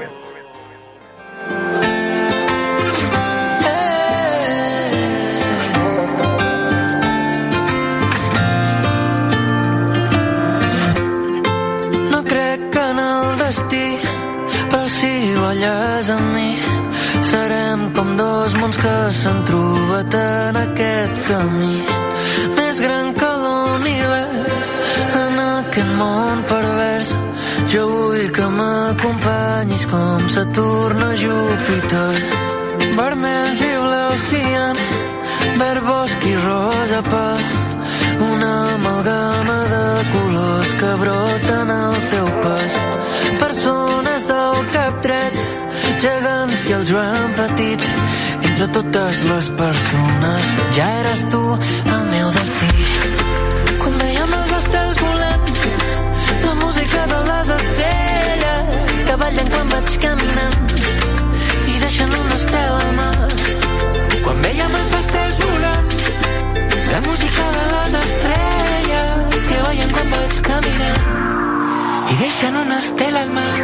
No crec en el destí, però si balles amb mi serem com dos mons que s'han trobat en aquest camí. Més gran que l'univers en aquest món pervers. Jo vull que m'acompanyis com Saturn a Júpiter. Vermells i blau cian, verd bosc i rosa pal, una amalgama de colors que broten al teu pas. Persones del cap dret, gegants i el Joan Petit. Entre totes les persones ja eres tu el meu destí. Quan veiem els estels volant, la música de les estrelles que ballen quan vaig caminant i deixen una estela al mar. Quan veiem els estels volant, la música de les estrelles que ballen quan vaig caminant i deixen una estela al mar.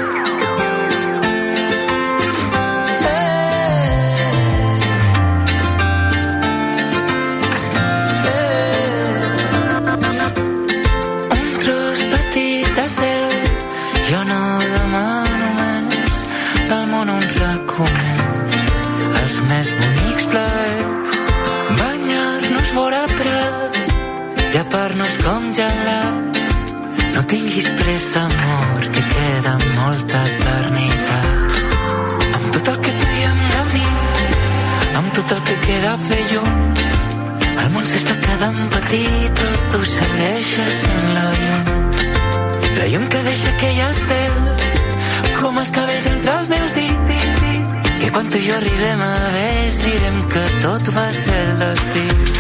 Jo no demano més, del món un raconet, els més bonics plaers, banyar-nos vora prat, llepar-nos com gelats. No tinguis pressa, amor, que queda molta eternitat. Amb tot el que tu i hem gaudit, amb tot el que queda a fer junts, el món s'està quedant petit, però tu segueixes sent la llum. La llum que deixa aquell estel com els cabells entre els meus dits, que quan tu i jo arribem a vells direm que tot va ser el destí.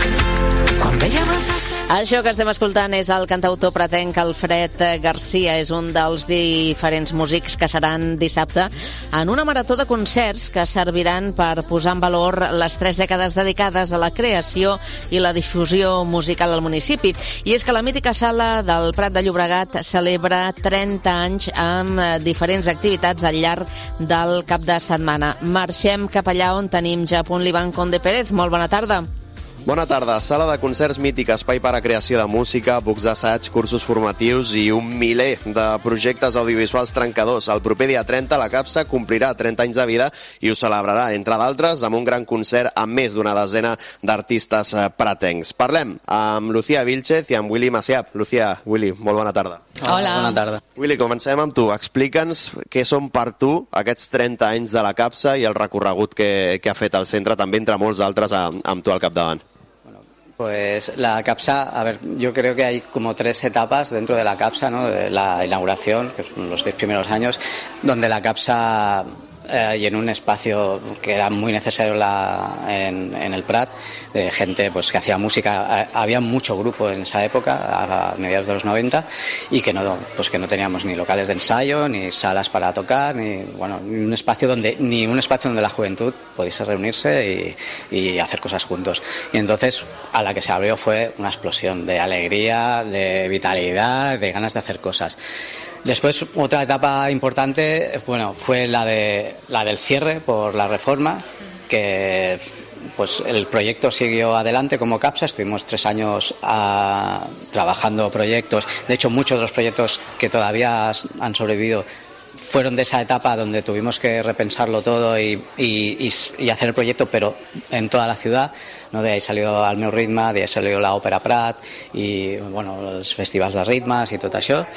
Quan veiem els estels... Això que estem escoltant és el cantautor pratenc Alfred Garcia. És un dels diferents músics que seran dissabte en una marató de concerts que serviran per posar en valor les 3 dècades dedicades a la creació i la difusió musical al municipi. I és que la mítica sala del Prat de Llobregat celebra 30 anys amb diferents activitats al llarg del cap de setmana. Marxem cap allà on tenim ja a punt l'Ivan Conde Pérez. Molt bona tarda. Bona tarda. Sala de concerts mítica, espai per a creació de música, bucs d'assaig, cursos formatius i un miler de projectes audiovisuals trencadors. El proper dia 30 la Capsa complirà 30 anys de vida i ho celebrarà, entre d'altres, amb un gran concert amb més d'una desena d'artistes pratencs. Parlem amb Lucía Vilchez i amb Willy Macià. Lucía, Willy, molt bona tarda. Hola. Bona tarda. Willy, comencem amb tu. Explica'ns què són per tu aquests 30 anys de la Capsa i el recorregut que ha fet el centre, també entre molts altres amb tu al capdavant. Pues la Capsa, a ver, yo creo que hay como 3 etapas dentro de la Capsa, ¿no? De la inauguración, que son los 10 primeros años, donde la Capsa y en un espacio que era muy necesario en el Prat, de gente pues que hacía música. Había mucho grupo en esa época, a mediados de los 90, y que no teníamos ni locales de ensayo, ni salas para tocar, ni un espacio donde la juventud pudiese reunirse y hacer cosas juntos. Y entonces a la que se abrió fue una explosión de alegría, de vitalidad, de ganas de hacer cosas. Después, otra etapa importante, fue la del cierre por la reforma, que pues el proyecto siguió adelante como Capsa. Estuvimos 3 años trabajando proyectos. De hecho, muchos de los proyectos que todavía han sobrevivido fueron de esa etapa donde tuvimos que repensarlo todo y hacer el proyecto, pero en toda la ciudad, ¿no? De ahí salió el meu ritme, de ahí salió la Òpera Prat y los festivals de ritmes y todo eso.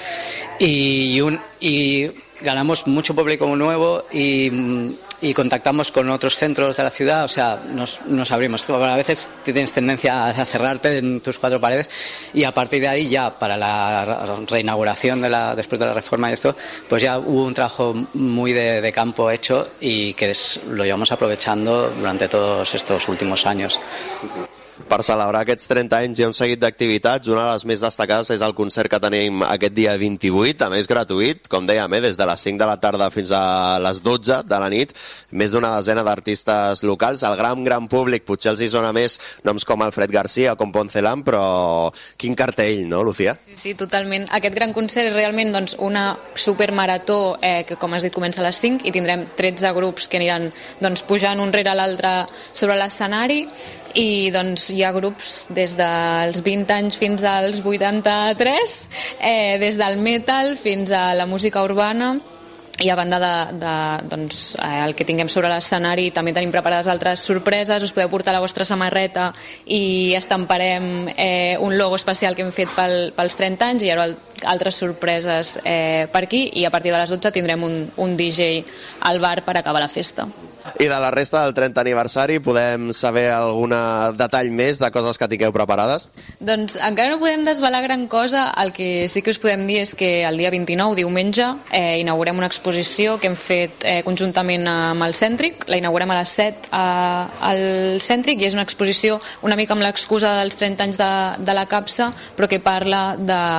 Y ganamos mucho público nuevo y contactamos con otros centros de la ciudad, o sea, nos abrimos. A veces tienes tendencia a cerrarte en tus 4 paredes y a partir de ahí ya para la reinauguración después de la reforma y esto, pues ya hubo un trabajo muy de campo hecho y que lo llevamos aprovechando durante todos estos últimos años. Per celebrar aquests 30 anys hi ha un seguit d'activitats. Una de les més destacades és el concert que tenim aquest dia 28, a més gratuït, com dèiem, des de les 5 de la tarda fins a les 12 de la nit. Més d'una desena d'artistes locals. El gran públic, potser els hi sona més noms com Alfred Garcia, com Poncelan, però quin cartell, no, Lucía? Sí, totalment. Aquest gran concert és realment doncs, una supermarató que, com has dit, comença a les 5 i tindrem 13 grups que aniran doncs, pujant un rere l'altre sobre l'escenari i doncs, hi ha grups des dels 20 anys fins als 83, des del metal fins a la música urbana. I a banda doncs, el que tinguem sobre l'escenari, també tenim preparades altres sorpreses. Us podeu portar la vostra samarreta i estamparem un logo especial que hem fet pels 30 anys, i hi haurà altres sorpreses per aquí, i a partir de les 12 tindrem un DJ al bar per acabar la festa. I de la resta del 30 aniversari podem saber algun detall més de coses que tingueu preparades? Doncs encara no podem desvelar gran cosa. El que sí que us podem dir és que el dia 29, diumenge, inaugurem una exposició que hem fet conjuntament amb el Cèntric. La inaugurem a les 7 al Cèntric, i és una exposició una mica amb l'excusa dels 30 anys de la capsa, però que parla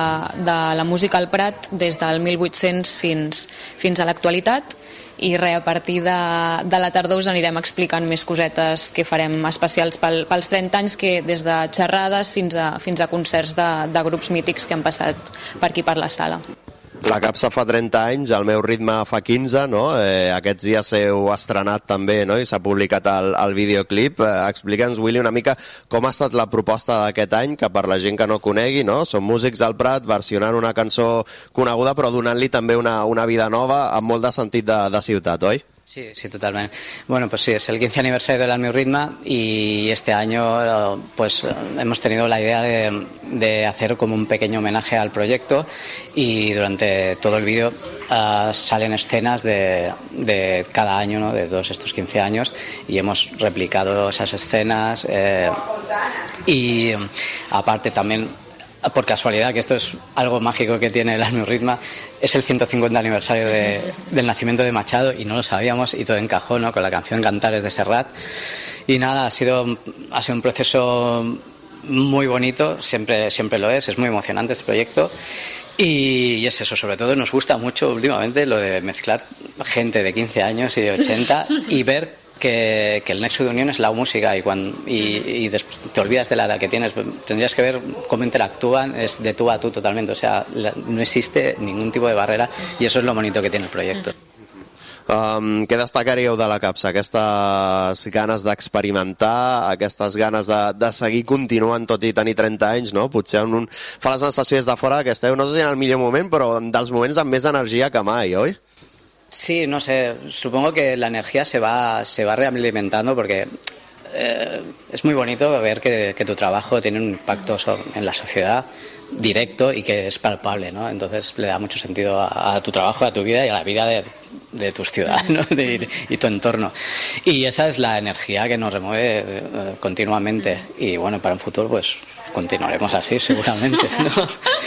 de la música al Prat des del 1800 fins a l'actualitat. I a partir de la tardor us anirem explicant més cosetes que farem especials pels 30 anys, que des de xerrades fins a concerts de grups mítics que han passat per aquí per la sala. La capsa fa 30 anys, el meu ritme fa 15, no? Aquests dies heu estrenat també, no? I s'ha publicat el videoclip. Explica'ns, Willy, una mica com ha estat la proposta d'aquest any, que per la gent que no conegui, no? Són músics al Prat versionant una cançó coneguda, però donant-li també una vida nova amb molt de sentit de ciutat, oi? Sí, totalmente. Bueno, pues sí, es el 15 aniversario del Al meu ritme, y este año pues hemos tenido la idea de hacer como un pequeño homenaje al proyecto, y durante todo el vídeo salen escenas de cada año, ¿no? De todos estos 15 años, y hemos replicado esas escenas, y aparte también, por casualidad, que esto es algo mágico que tiene el Al meu ritme, es el 150 aniversario del nacimiento de Machado, y no lo sabíamos, y todo encajó, ¿no? Con la canción Cantares de Serrat. Y nada, ha sido un proceso muy bonito, siempre lo es muy emocionante este proyecto. Y es eso, sobre todo nos gusta mucho últimamente lo de mezclar gente de 15 años y de 80 y ver que el nexo de unión es la música, y después te olvidas de la edad que tienes. Tendrías que ver cómo interactúan, es de tú a tú totalmente, o sea, no existe ningún tipo de barrera, y eso es lo bonito que tiene el proyecto. Què destacaríeu de la capsa? Aquestes ganes d'experimentar, aquestes ganes de seguir continuant tot i tenir 30 anys, no? Potser fa la sensació des de fora que esteu, no sé si en el millor moment, però dels moments amb més energia que mai, oi? Sí, no sé, supongo que la energía se va realimentando, porque es muy bonito ver que tu trabajo tiene un impacto en la sociedad directo y que es palpable, ¿no? Entonces le da mucho sentido a tu trabajo, a tu vida y a la vida de tus ciudadanos y tu entorno. Y esa es la energía que nos remueve continuamente, y bueno, para un futuro pues continuaremos así seguramente, ¿no?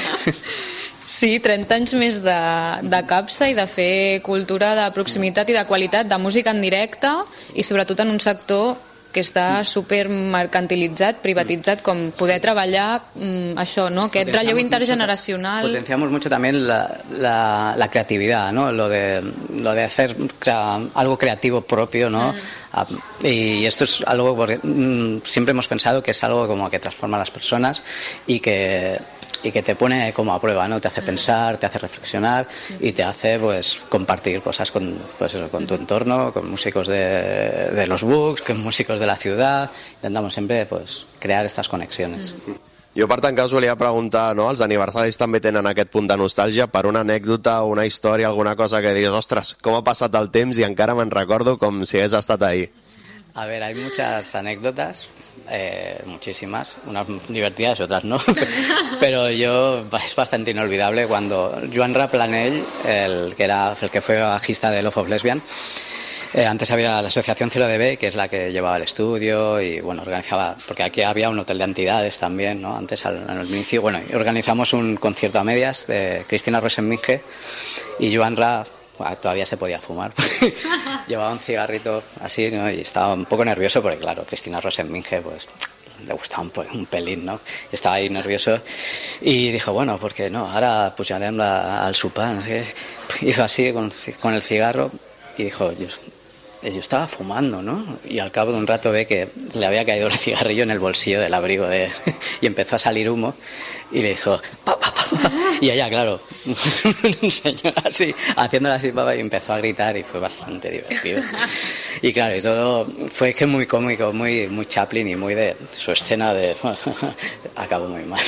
Sí, 30 anys més de capsa i de fer cultura de proximitat i de qualitat, de música en directe, i sobretot en un sector que està supermercantilitzat, privatitzat, com poder treballar això, ¿no? Aquest relleu intergeneracional. Potenciamos mucho también la creatividad, ¿no? Lo de hacer algo creativo propio, ¿no? Y esto es algo porque siempre hemos pensado que es algo como que transforma a las personas y que te pone como a prueba, ¿no? Te hace pensar, te hace reflexionar y te hace pues compartir cosas con tu entorno, con músicos de los Bucs, con músicos de la ciudad. Intentamos siempre pues crear estas conexiones. Jo, per tant, que us volia preguntar, no? Els aniversaris també tenen aquest punt de nostàlgia per una anècdota o una història, alguna cosa que digues, ostres, com ha passat el temps i encara me'n recordo com si hagués estat ahir. A ver, hay muchas anécdotas, muchísimas, unas divertidas y otras no, pero es bastante inolvidable cuando Joan Raplanell, el que fue bajista de Love of Lesbian, antes había la asociación 0DB, que es la que llevaba el estudio y bueno, organizaba, porque aquí había un hotel de entidades también, ¿no? Antes al inicio, bueno, organizamos un concierto a medias de Cristina Rosenminge y Joan Ra. Todavía se podía fumar. Llevaba un cigarrito así, ¿no? Y estaba un poco nervioso porque, claro, Cristina Rosenminge, pues le gustaba un pelín, ¿no? Estaba ahí nervioso y dijo, bueno, ¿por qué no? Ahora pujarem al sopar, no sé qué. Hizo así con el cigarro y dijo, yo estaba fumando, ¿no? Y al cabo de un rato ve que le había caído el cigarrillo en el bolsillo del abrigo y empezó a salir humo y le dijo, pa. Y ella, claro, un señor así, haciéndole así, y empezó a gritar y fue bastante divertido. Y claro, y todo fue que muy cómico, muy Chaplin y muy de su escena de... acabó muy mal.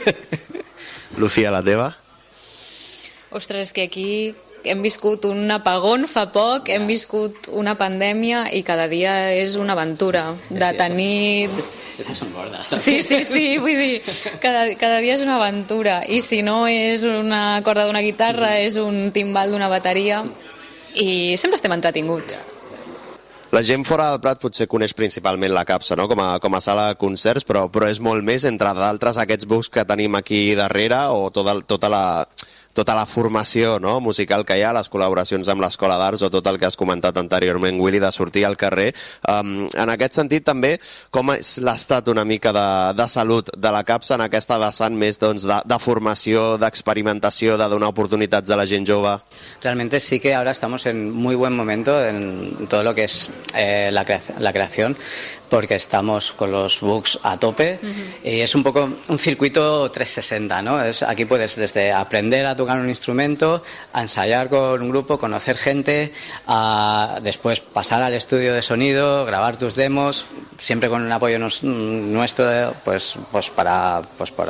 Lucía, la teva? Ostres, és que aquí hem viscut un apagón fa poc, hem viscut una pandèmia i cada dia és una aventura de tenir... Esas son gordas. Sí, vull dir, cada dia és una aventura i si no és una corda d'una guitarra és un timbal d'una bateria i sempre estem entretinguts. La gent fora del Prat potser coneix principalment la Capsa, no? com a sala de concerts, però és molt més, entre d'altres, aquests books que tenim aquí darrere o tota la formació, no? musical que hi ha, les col·laboracions amb l'Escola d'Arts o tot el que has comentat anteriorment, Willy, de sortir al carrer. En aquest sentit, també, com és l'estat una mica de salut de la Capsa en aquesta vessant més de formació, d'experimentació, de donar oportunitats a la gent jove? Realmente sí que ahora estamos en muy buen momento en todo lo que es la creación, porque estamos con los books a tope y es un poco un circuito 360, ¿no? Aquí puedes desde aprender a tocar un instrumento, a ensayar con un grupo, conocer gente, a después pasar al estudio de sonido, grabar tus demos, siempre con un apoyo nuestro pues para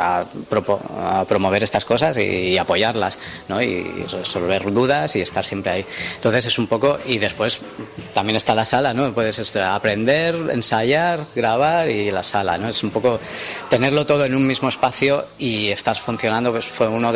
promover estas cosas y apoyarlas, ¿no? Y resolver dudas y estar siempre ahí. Entonces es un poco, y después también está la sala, ¿no? Puedes aprender, ensayar, grabar y la sala, ¿no? Es un poco tenerlo todo en un mismo espacio y estar funcionando, pues fue uno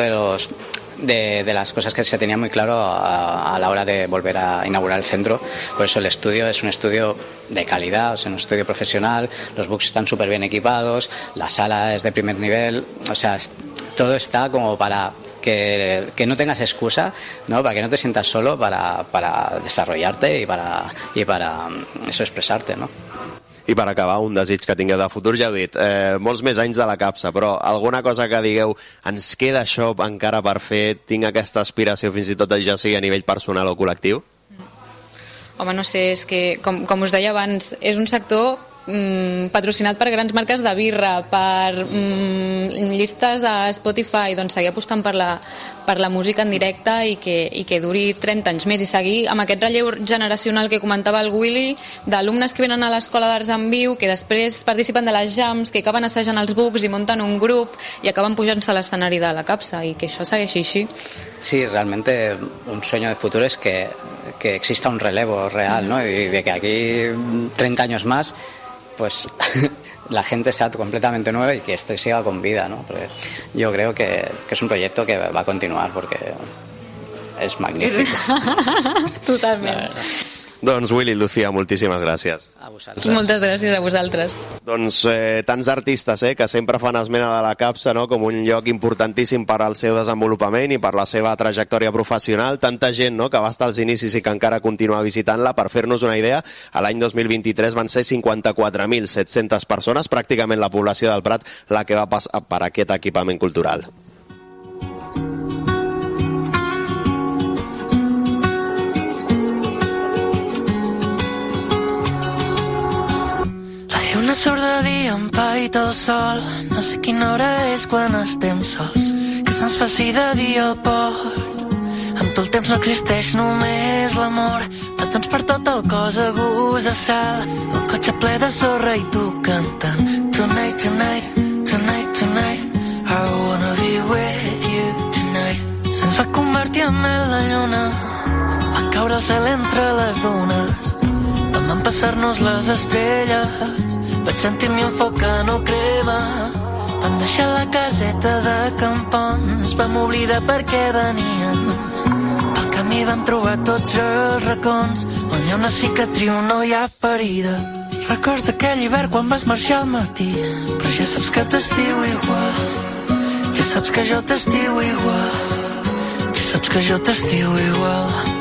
de las cosas que se tenía muy claro a la hora de volver a inaugurar el centro. Por eso el estudio es un estudio de calidad, o sea, un estudio profesional, los books están súper bien equipados, la sala es de primer nivel, o sea, todo está como para que no tengas excusa, ¿no? Para que no te sientas solo, para desarrollarte y para eso, expresarte, ¿no? I per acabar, un desig que tingueu de futur, ja heu dit, molts més anys de la Capsa, però alguna cosa que digueu, ens queda això encara per fer, tinc aquesta aspiració fins i tot ja sigui a nivell personal o col·lectiu? Home, no sé, és que, com us deia abans, és un sector patrocinat per grans marques de birra, per llistes a Spotify, doncs seguir apostant per la música en directe i que duri 30 anys més i seguir amb aquest relleu generacional que comentava el Willy, d'alumnes que venen a l'Escola d'Arts en Viu, que després participen de les jams, que acaben assajant els books i munten un grup i acaben pujant-se a l'escenari de la Capsa i que això segueixi així. Sí, realmente un sueño de futuro es que exista un relevo real, ¿no? Y de que aquí 30 años más pues la gente sea completamente nueva y que esto siga con vida, ¿no? Porque yo creo que es un proyecto que va a continuar porque es magnífico. Totalment. Doncs Willy, Lucía, moltíssimes gràcies. A vosaltres. Moltes gràcies a vosaltres. Doncs tants artistes que sempre fan esmena de la Capsa, no? Com un lloc importantíssim per al seu desenvolupament i per la seva trajectòria professional. Tanta gent, no?, que va estar als inicis i que encara continua visitant-la. Per fer-nos una idea, a l'any 2023 van ser 54.700 persones, pràcticament la població del Prat, la que va passar per aquest equipament cultural. Una sort de dia empaita el sol, no sé quina hora és quan estem sols, que se'ns faci de dia al port. Amb tu el temps no existeix, només l'amor, petons per tot el cos, agosassada, el cotxe ple de sorra i tu cantant. Tonight, tonight, tonight, tonight, I wanna be with you tonight. Se'ns va convertir en mel la lluna, va caure el cel entre les dunes, vam empassar-nos les estrelles, vaig sentir-m'hi un foc que no crema, vam deixar la caseta de campons, vam oblidar per què veníem, pel camí vam trobar tots els racons, on hi ha una cicatriu no hi ha ferida, records d'aquell hivern quan vas marxar al matí, però ja saps que t'estimo igual, ja saps que jo t'estimo igual, ja saps que jo t'estimo igual.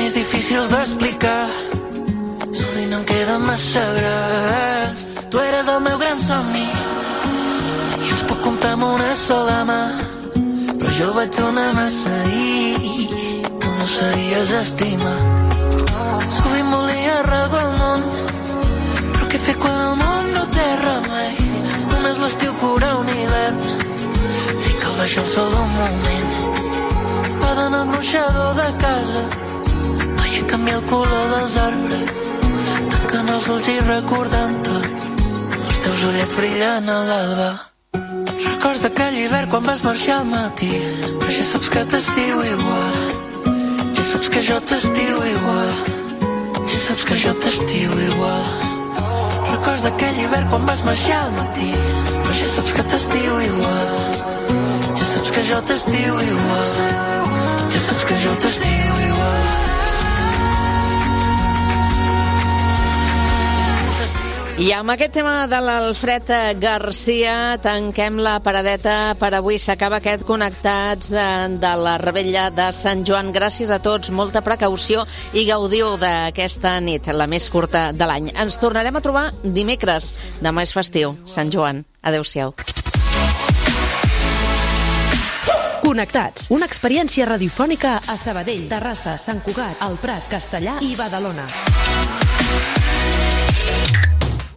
somnis difícils d'explicar. Sovint em queda massa gran. Tu eres el meu gran somni i us puc comptar amb una sola mà. Però jo vaig donar massa i tu no sabies estimar. Sovint volia arreglar el món, però què fer quan el món no té remei? Només l'estiu cura un hivern, si cal baixar el sol un moment. Poden el gruixador de casa, veient canviar el color dels arbres, tancant els ulls i recordant-te els teus ullets brillant a l'alba. Records d'aquell hivern quan vas marxar al matí, però ja saps que t'estiu igual. Ja saps que jo t'estiu igual. Ja saps que jo t'estiu igual. Records d'aquell hivern quan vas marxar al matí, però ja saps que t'estiu igual. Ja saps que jo t'estiu igual. Ja saps que jo t'estiu igual. I amb aquest tema de l'Alfred Garcia tanquem la paradeta per avui. S'acaba aquest Connectats de la Revetlla de Sant Joan. Gràcies a tots, molta precaució i gaudiu d'aquesta nit, la més curta de l'any. Ens tornarem a trobar dimecres. Demà és festiu, Sant Joan. Adéu-siau. Connectats, una experiència radiofònica a Sabadell, Terrassa, Sant Cugat, El Prat, Castellar i Badalona.